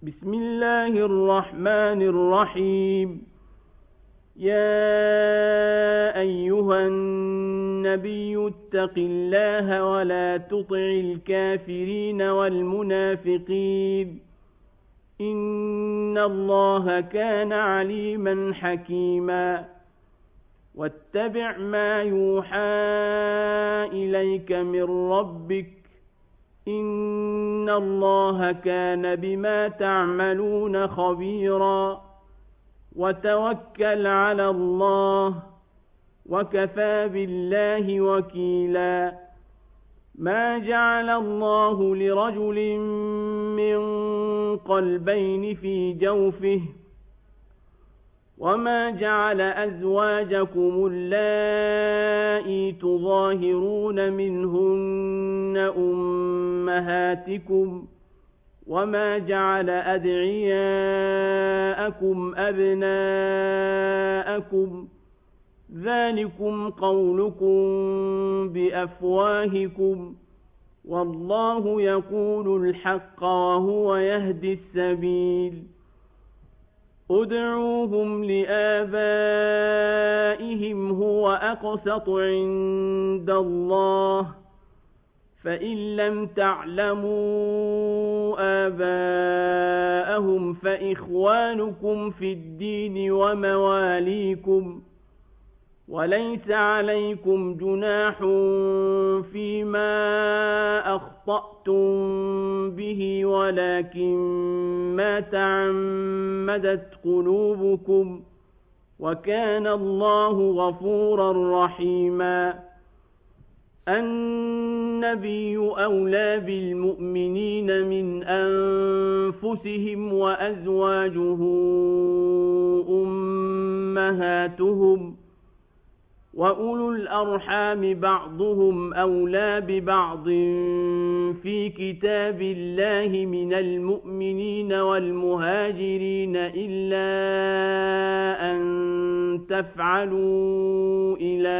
بسم الله الرحمن الرحيم. يا أيها النبي اتق الله ولا تطع الكافرين والمنافقين، إن الله كان عليما حكيما. واتبع ما يوحى إليك من ربك، إن الله كان بما تعملون خبيرا. وتوكل على الله، وكفى بالله وكيلا. ما جعل الله لرجل من قلبين في جوفه، وما جعل أزواجكم اللائي تظاهرون منهن أمهاتكم، وما جعل أدعياءكم أبناءكم، ذلكم قولكم بأفواهكم، والله يقول الحق وهو يهدي السبيل. ادعوهم لآبائهم هو أقسط عند الله، فإن لم تعلموا آباءهم فإخوانكم في الدين ومواليكم، وليس عليكم جناح فيما أخطأتم به، ولكن ما تعمدت قلوبكم، وكان الله غفورا رحيما. النبي أولى بالمؤمنين من أنفسهم، وأزواجه أمهاتهم، وأولو الأرحام بعضهم أولى ببعض في كتاب الله من المؤمنين والمهاجرين، إلا أن تفعلوا إلى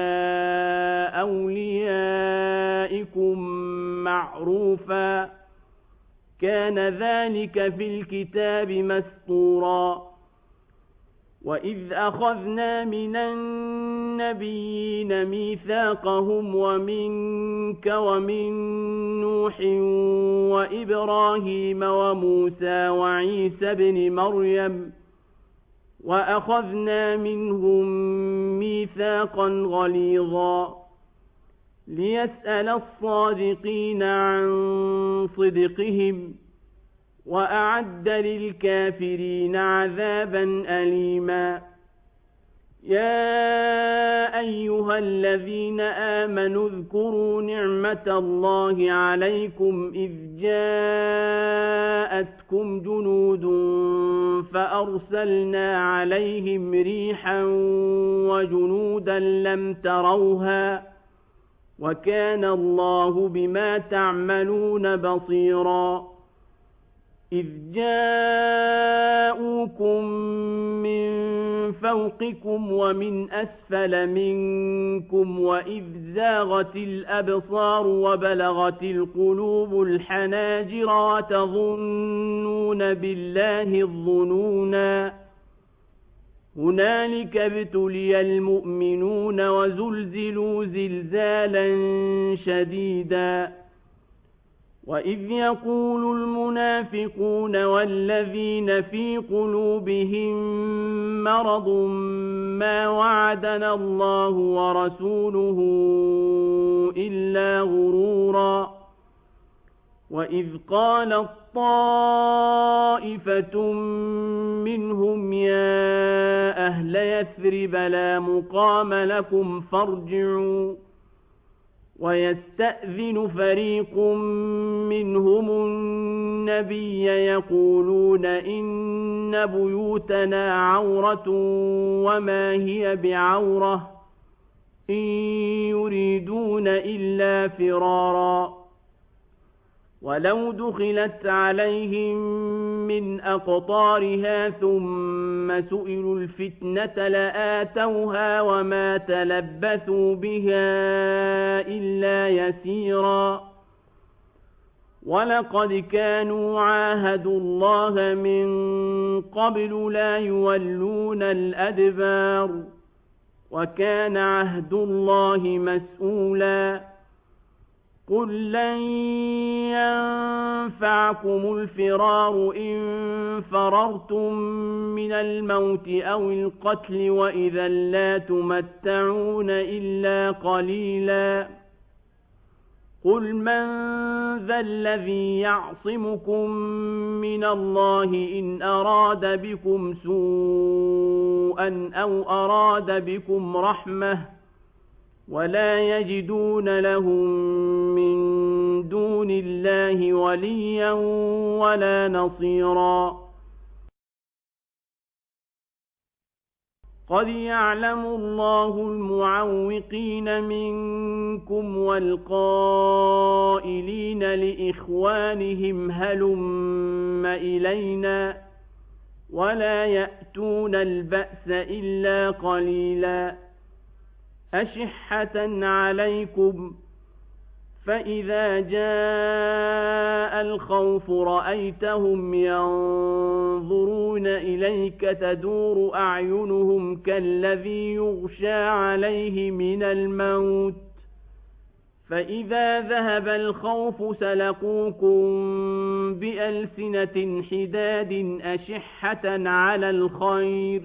أوليائكم معروفا، كان ذلك في الكتاب مسطورا. وإذ أخذنا من النبيين ميثاقهم ومنك ومن نوح وإبراهيم وموسى وعيسى بن مريم، وأخذنا منهم ميثاقا غليظا، ليسأل الصادقين عن صدقهم، وأعد للكافرين عذابا أليما. يا أيها الذين آمنوا اذكروا نعمة الله عليكم إذ جاءتكم جنود فأرسلنا عليهم ريحا وجنودا لم تروها، وكان الله بما تعملون بصيرا. إذ جاءوكم من فوقكم ومن أسفل منكم، وإذ زاغت الأبصار وبلغت القلوب الحناجر، وتظنون بالله الظنونا. هنالك ابتلي المؤمنون وزلزلوا زلزالا شديدا. وإذ يقول المنافقون والذين في قلوبهم مرض ما وعدنا الله ورسوله إلا غرورا. وإذ قالت طائفة منهم يا أهل يثرب لا مقام لكم فارجعوا، ويستأذن فريق منهم النبي يقولون إن بيوتنا عورة وما هي بعورة، إن يريدون إلا فرارا. ولو دخلت عليهم من أقطارها ثم سئلوا الفتنة لآتوها وما تلبثوا بها إلا يسيرا. ولقد كانوا عاهدوا الله من قبل لا يولون الأدبار وكان عهد الله مسؤولا قل لن ينفعكم الفرار إن فررتم من الموت أو القتل وإذا لا تمتعون إلا قليلا قل من ذا الذي يعصمكم من الله إن أراد بكم سوءا أو أراد بكم رحمة ولا يجدون لهم من دون الله وليا ولا نصيرا قد يعلم الله المعوقين منكم والقائلين لإخوانهم هلم إلينا ولا يأتون البأس إلا قليلا أشحة عليكم فإذا جاء الخوف رأيتهم ينظرون إليك تدور أعينهم كالذي يغشى عليه من الموت فإذا ذهب الخوف سلقوكم بألسنة حداد أشحة على الخير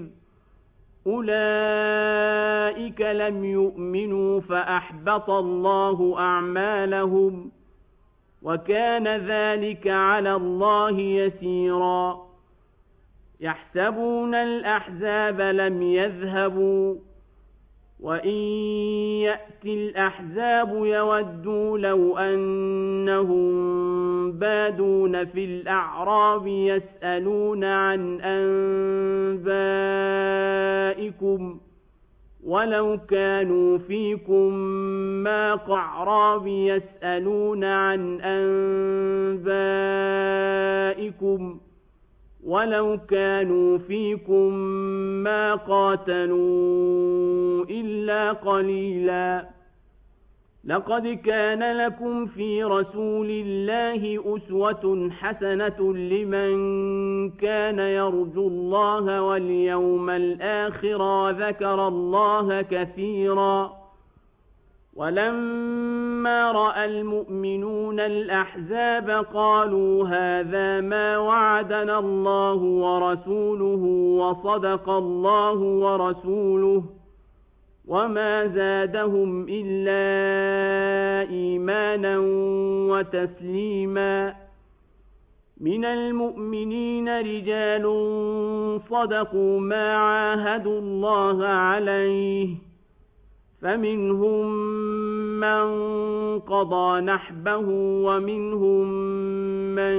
أولئك لم يؤمنوا فأحبط الله أعمالهم وكان ذلك على الله يسيرا يحسبون الأحزاب لم يذهبوا وإن يأتي الأحزاب يودوا لو أنهم بادون في الأعراب يسألون عن أنبائكم ولو كانوا فيكم ما قعراب يسألون عن أنبائكم ولو كانوا فيكم ما قاتلوا إلا قليلا لقد كان لكم في رسول الله أسوة حسنة لمن كان يرجو الله واليوم الآخر وذكر الله كثيرا ولما رأى المؤمنون الأحزاب قالوا هذا ما وعدنا الله ورسوله وصدق الله ورسوله وما زادهم إلا إيمانا وتسليما من المؤمنين رجال صدقوا ما عاهدوا الله عليه فمنهم من قضى نحبه ومنهم من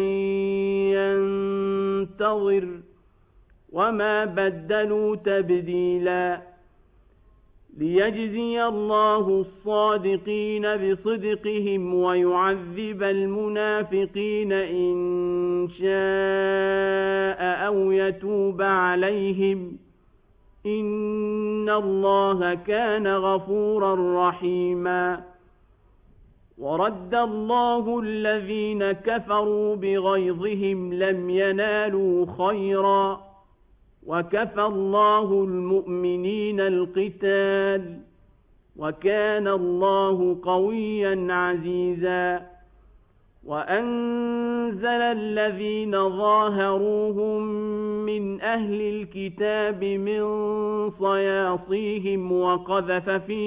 ينتظر وما بدلوا تبديلا ليجزي الله الصادقين بصدقهم ويعذب المنافقين إن شاء أو يتوب عليهم إن الله كان غفورا رحيما ورد الله الذين كفروا بغيظهم لم ينالوا خيرا وكفى الله المؤمنين القتال وكان الله قويا عزيزا وأنزل الذين ظاهروهم من أهل الكتاب من صياصيهم وقذف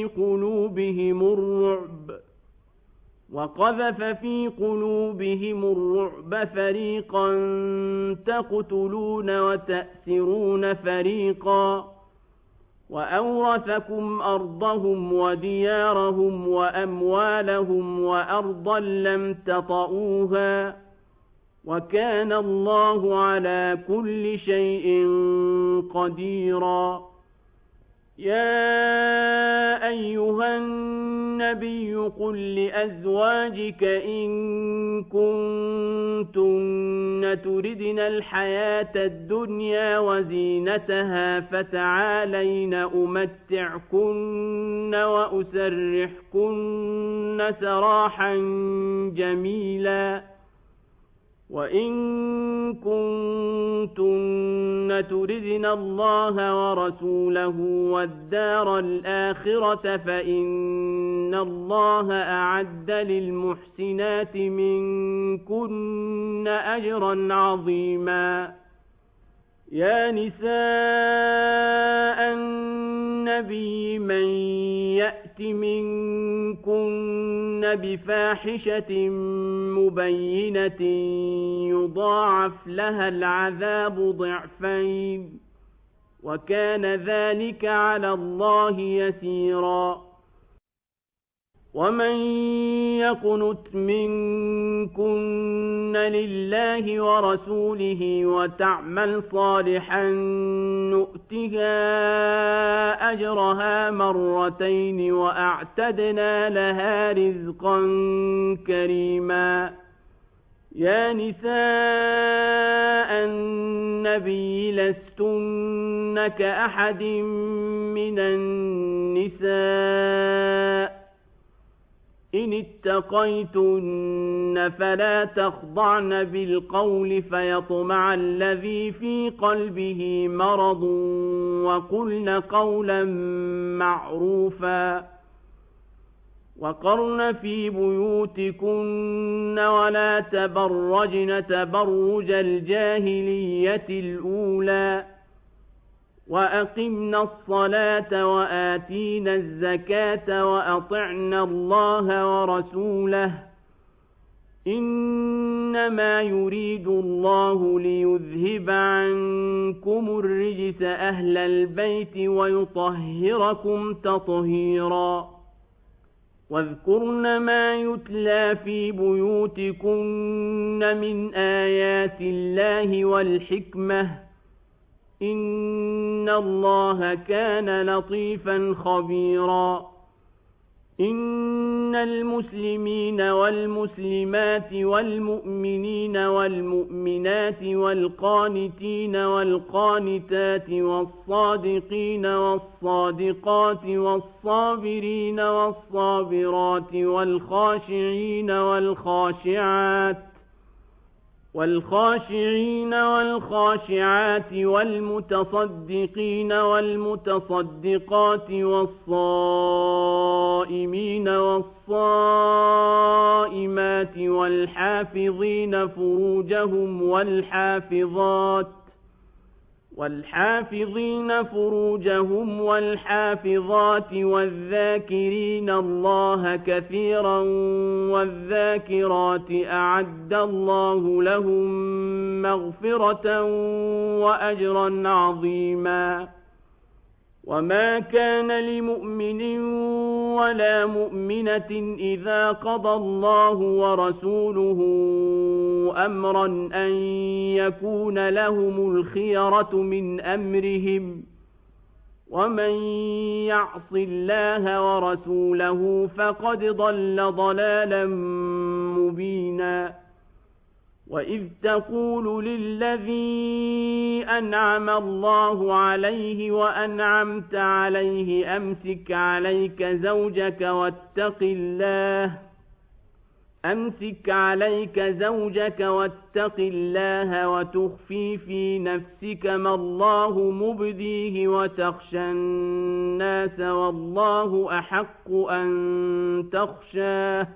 في قلوبهم الرعب فريقا تقتلون وتأسرون فريقا وأورثكم أرضهم وديارهم وأموالهم وأرضا لم تطئوها وكان الله على كل شيء قديرا يا أيها النبي قل لأزواجك إن كنتن تردن الحياة الدنيا وزينتها فتعالين أمتعكن وأسرحكن سراحا جميلا وإن كنتن تردن الله ورسوله والدار الآخرة فإن الله أعد للمحسنات منكن أجرا عظيما. يا نساء النبي من يأت منكن بفاحشة مبينة يضاعف لها العذاب ضعفين وكان ذلك على الله يسيرا. ومن يقنت منكن لله ورسوله وتعمل صالحا نؤتها أجرها مرتين وأعتدنا لها رزقا كريما. يا نساء النبي لستن كأحد من النساء إن اتقيتن فلا تخضعن بالقول فيطمع الذي في قلبه مرض وقلن قولا معروفا. وقرن في بيوتكن ولا تبرجن تبرج الجاهلية الأولى وأقمنا الصلاة وآتينا الزكاة وأطعنا الله ورسوله إنما يريد الله ليذهب عنكم الرجس أهل البيت ويطهركم تطهيرا. واذكرن ما يتلى في بيوتكن من آيات الله والحكمة إن الله كان لطيفا خبيرا. إن المسلمين والمسلمات والمؤمنين والمؤمنات والقانتين والقانتات والصادقين والصادقات والصابرين والصابرات والخاشعين والخاشعات والمتصدقين والمتصدقات والصائمين والصائمات والحافظين فروجهم والحافظات والذاكرين الله كثيرا والذاكرات أعد الله لهم مغفرة وأجرا عظيما. وما كان لمؤمن ولا مؤمنة إذا قضى الله ورسوله أمرا أن يكون لهم الخيرة من أمرهم ومن يعص الله ورسوله فقد ضل ضلالا مبينا. وإذ تقول للذي أنعم الله عليه وأنعمت عليه أمسك عليك زوجك واتق الله وتخفي في نفسك ما الله مبديه وتخشى الناس والله أحق أن تخشاه.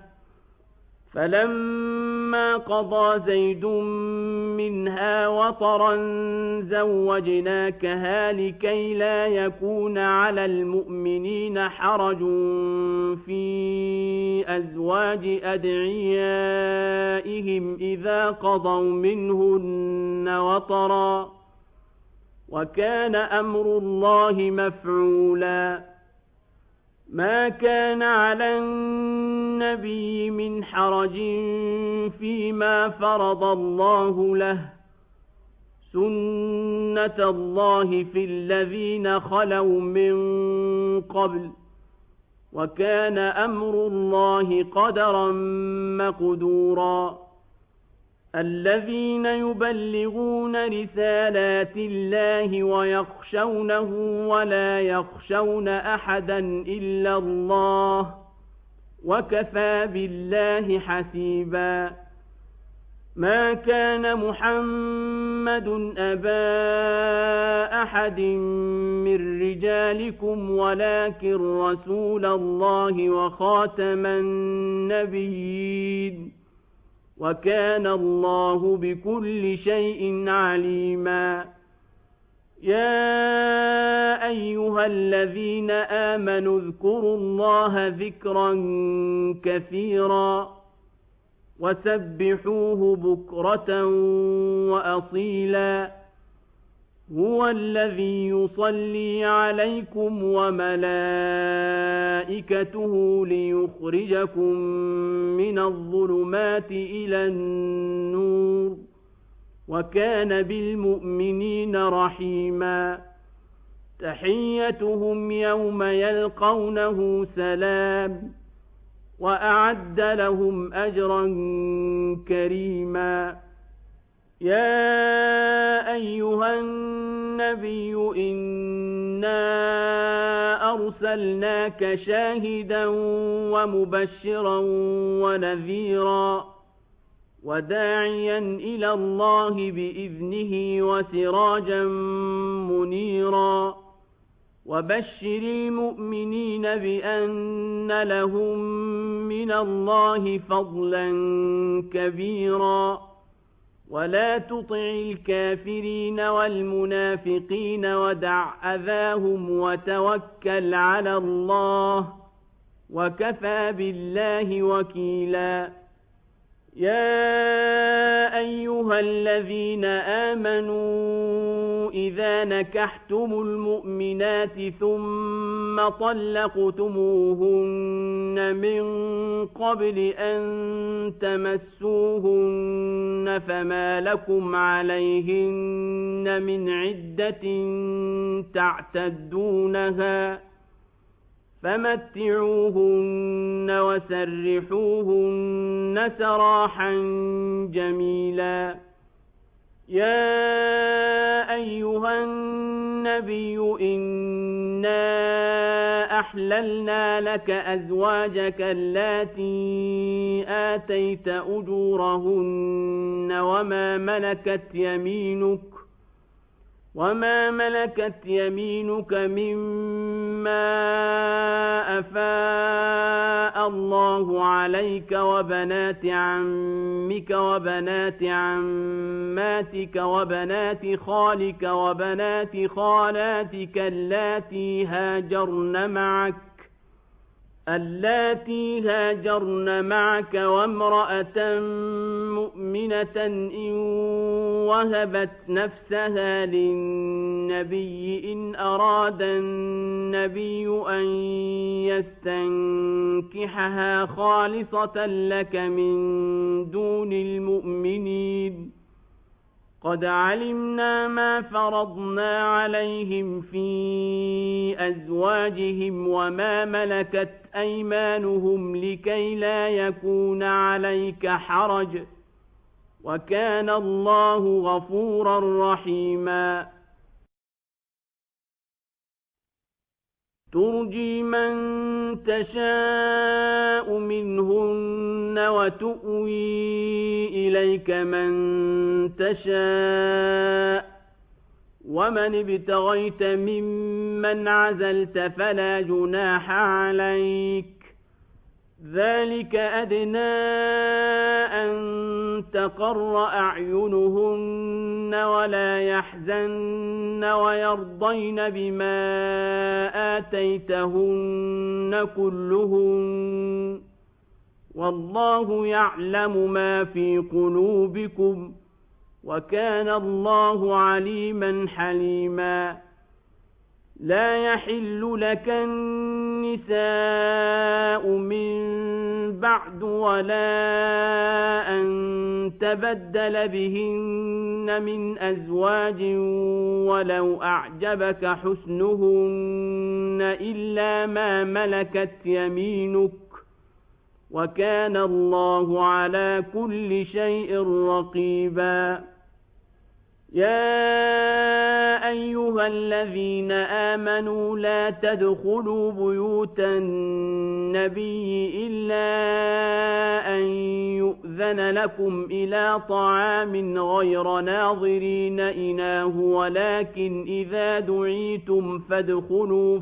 فلما قضى زيد منها وطرا زوجناكها لكي لا يكون على المؤمنين حرج في أزواج أدعيائهم إذا قضوا منهن وطرا وكان أمر الله مفعولا. ما كان على النبي من حرج فيما فرض الله له سنة الله في الذين خلوا من قبل وكان أمر الله قدرا مقدورا. الذين يبلغون رسالات الله ويخشونه ولا يخشون أحدا إلا الله وكفى بالله حسيبا. ما كان محمد أبا أحد من رجالكم ولكن رسول الله وخاتم النبيين وكان الله بكل شيء عليما يا أيها الذين آمنوا اذكروا الله ذكرا كثيرا وسبحوه بكرة وأصيلا هو الذي يصلي عليكم وملائكته ليخرجكم من الظلمات إلى النور وكان بالمؤمنين رحيما تحيتهم يوم يلقونه سلام وأعد لهم أجرا كريما يا أيها النبي إنا أرسلناك شاهدا ومبشرا ونذيرا وداعيا إلى الله بإذنه وسراجا منيرا وبشر المؤمنين بأن لهم من الله فضلا كبيرا ولا تطع الكافرين والمنافقين ودع أذاهم وتوكل على الله وكفى بالله وكيلا يا أيها الذين آمنوا إذا نكحتم المؤمنات ثم طلقتموهن من قبل أن تمسوهن فما لكم عليهن من عدة تعتدونها فمتعوهن وسرحوهن سراحا جميلا يا أيها النبي إنا أحللنا لك أزواجك اللاتي آتيت أجورهن وما ملكت يمينك مما أفاء الله عليك وبنات عمك وبنات عماتك وبنات خالك وبنات خالاتك اللاتي هاجرن معك وامرأة مؤمنة إن وهبت نفسها للنبي إن أراد النبي أن يستنكحها خالصة لك من دون المؤمنين قد علمنا ما فرضنا عليهم في أزواجهم وما ملكت أيمانهم لكي لا يكون عليك حرج وكان الله غفورا رحيما ترجي من تشاء منهن وتؤوي إليك من تشاء ومن ابتغيت ممن عزلت فلا جناح عليك ذلك أدنى أن تقر أعينهن ولا يحزن ويرضين بما آتيتهن كلهن والله يعلم ما في قلوبكم وكان الله عليما حليما لا يحل لك النساء من بعد ولا أن تبدل بهن من أزواج ولو أعجبك حسنهن إلا ما ملكت يمينك وكان الله على كل شيء رقيبا يا أيها أيها الذين آمنوا لا تدخلوا بيوت النبي إلا أن يؤذن لكم إلى طعام غير ناظرين إناه ولكن إذا دعيتم فادخلوا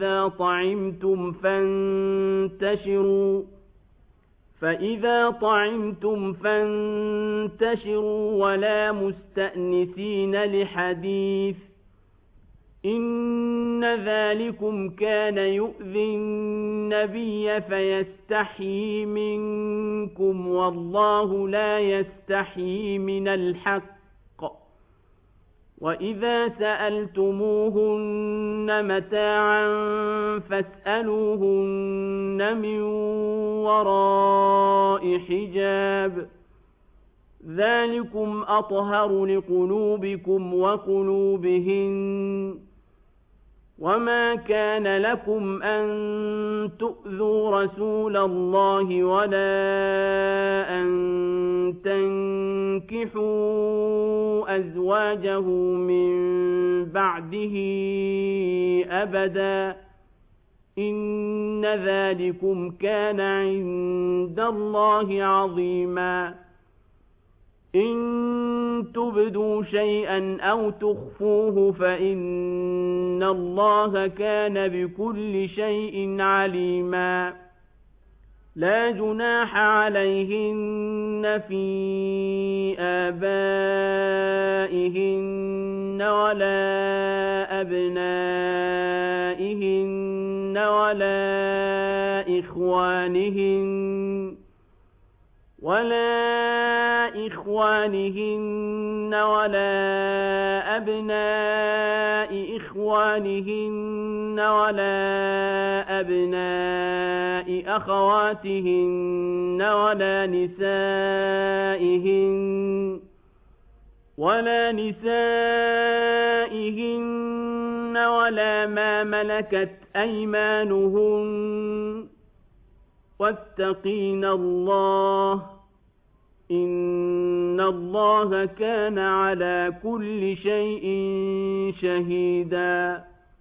فإذا طعمتم فانتشروا ولا مستأنسين لحديث إن ذلكم كان يؤذي النبي فيستحيي منكم والله لا يستحيي من الحق وإذا سألتموهن متاعا فاسألوهن من وراء حجاب ذلكم أطهر لقلوبكم وقلوبهن وما كان لكم أن تؤذوا رسول الله ولا أن تنكحوا أزواجه من بعده أبدا إن ذلكم كان عند الله عظيما إن تبدوا شيئا أو تخفوه فإن الله كان بكل شيء عليما لا جناح عليهن في آبائهن ولا أبنائهن ولا إخوانهن ولا أبناء إخوانهن ولا أبناء أخواتهن ولا نسائهن ولا ما ملكت أيمانهن واتقين الله إن الله كان على كل شيء شهيدا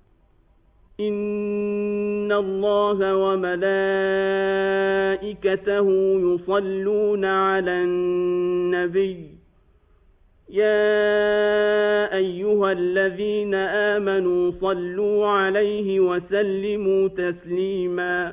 إن الله وملائكته يصلون على النبي يا أيها الذين آمنوا صلوا عليه وسلموا تسليما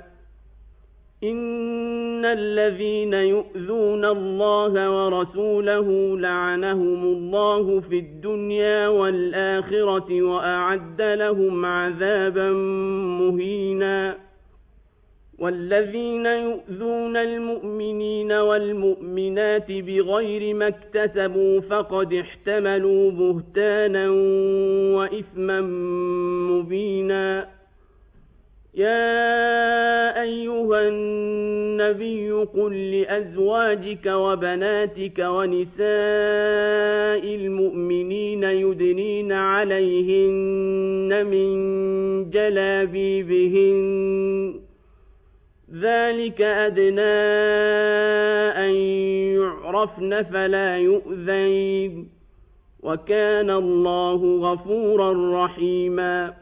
إن الذين يؤذون الله ورسوله لعنهم الله في الدنيا والآخرة وأعد لهم عذابا مهينا والذين يؤذون المؤمنين والمؤمنات بغير ما اكتسبوا فقد احتملوا بهتانا وإثما مبينا يا أيها النبي قل لأزواجك وبناتك ونساء المؤمنين يدنين عليهن من جلابيبهن ذلك أدنى أن يعرفن فلا يؤذين وكان الله غفورا رحيما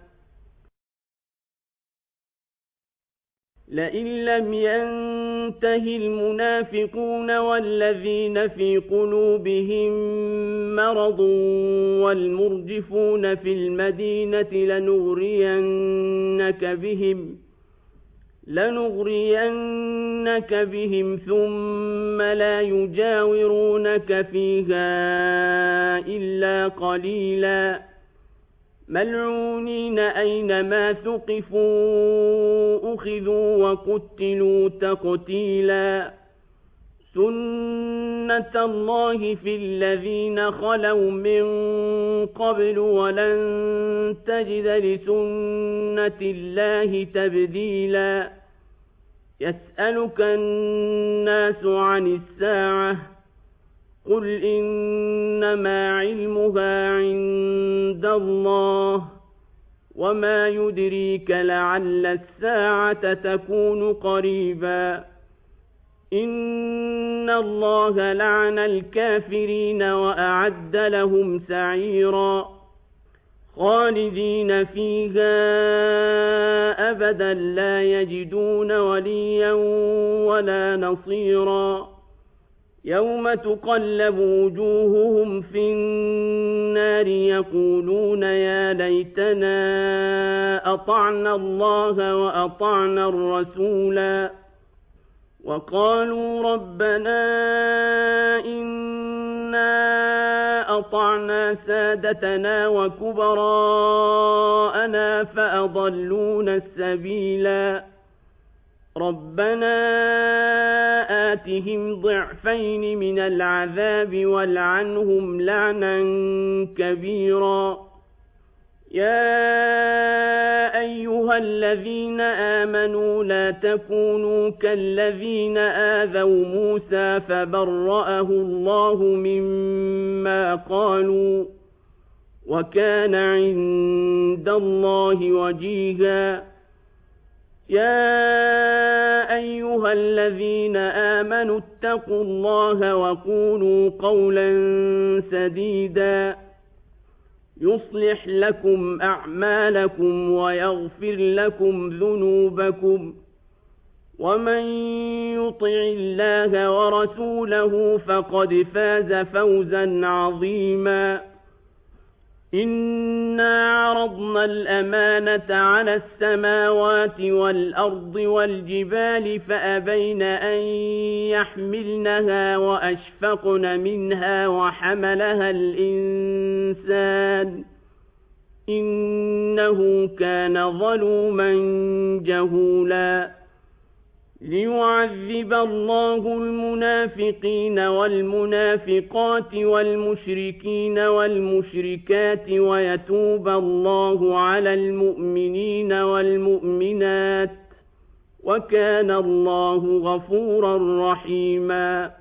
لئن لم ينته المنافقون والذين في قلوبهم مرض والمرجفون في المدينة لنغرينك بهم ثم لا يجاورونك فيها إلا قليلا ملعونين أينما ثقفوا أخذوا وقتلوا تقتيلا سنة الله في الذين خلوا من قبل ولن تجد لسنة الله تبديلا يسألك الناس عن الساعة قل إنما علمها عند الله وما يدريك لعل الساعة تكون قريبا إن الله لعن الكافرين وأعد لهم سعيرا خالدين فيها أبدا لا يجدون وليا ولا نصيرا يوم تقلب وجوههم في النار يقولون يا ليتنا أطعنا الله وأطعنا الرسولا وقالوا ربنا إنا أطعنا سادتنا وكبراءنا فأضلونا السبيلا ربنا آتهم ضعفين من العذاب والعنهم لعنا كبيرا يا أيها الذين آمنوا لا تكونوا كالذين آذوا موسى فبرأه الله مما قالوا وكان عند الله وجيها يا أيها الذين آمنوا اتقوا الله وقولوا قولا سديدا يصلح لكم أعمالكم ويغفر لكم ذنوبكم ومن يطع الله ورسوله فقد فاز فوزا عظيما إنا عرضنا الأمانة على السماوات والأرض والجبال فأبين أن يحملنها وأشفقن منها وحملها الإنسان إنه كان ظلوما جهولا ليعذب الله المنافقين والمنافقات والمشركين والمشركات ويتوب الله على المؤمنين والمؤمنات وكان الله غفورا رحيما